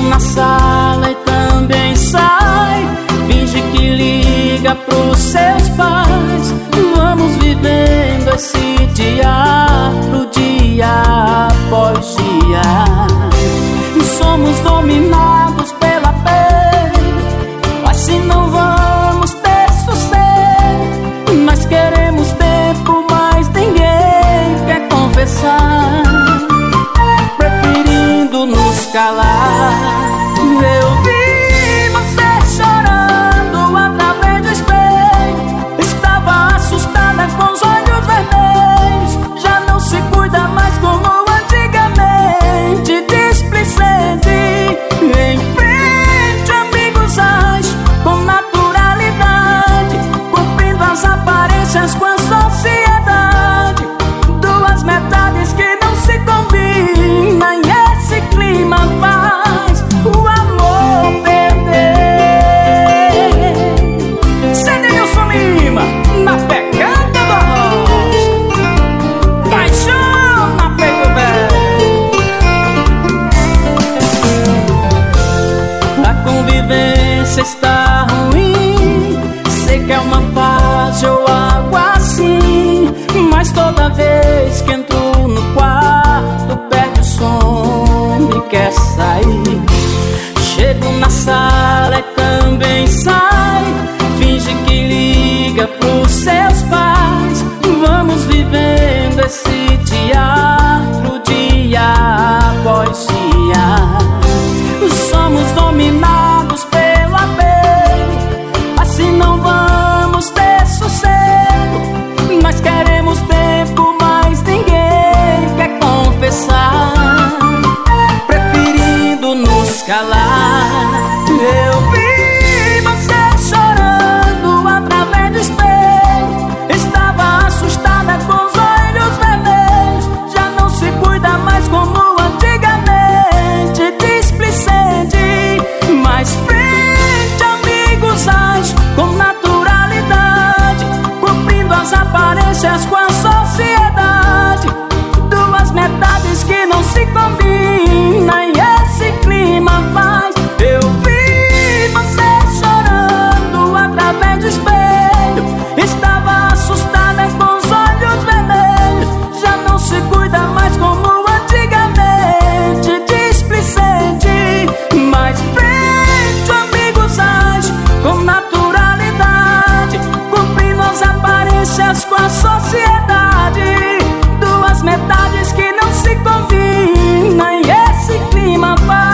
na sala e também sai, finge que liga pros seus pais. Vamos vivendo esse dia pro dia após dia. Somos dominados pela pele, assim não vamos ter sossego. Nós queremos tempo, mas ninguém quer confessar, preferindo nos calar. Eu vi você chorando através do espelho, estava assustada com os olhos vermelhos. Já não se cuida mais como antigamente, displicente. Em frente, amigos, age com naturalidade, cumprindo as aparências com a sociedade. Duas metades que não se combinam, e esse clima faz o amor perder. Cedilson Lima, na pegada do arroz, paixão na peito velho. A convivência está ruim, sei que é uma fase ou algo assim, mas toda vez que entro no quarto perde o som e quer sair. Chego na sala e também sai, finge que liga pros seus pais. Vamos vivendo esse dia pro dia após dia. Somos dominados pelo apelo, assim não vamos ter sossego. Nós queremos tempo, mas ninguém quer confessar, preferindo nos calar. Eu vi você chorando através do espelho, estava assustada com os olhos vermelhos. Já não se cuida mais como antigamente, displicente. Mais frente, amigos, age com naturalidade, cumprindo as aparências com a sociedade. Duas metades que não se combinam, e esse clima faz. Eu vi você chorando através do espelho, estava assustada com os olhos vermelhos. Já não se cuida mais como antigamente, displicente. Mais frente, amigos, age com naturalidade, cumprindo as aparências com a sociedade. Duas metades que não se combinam, e esse clima faz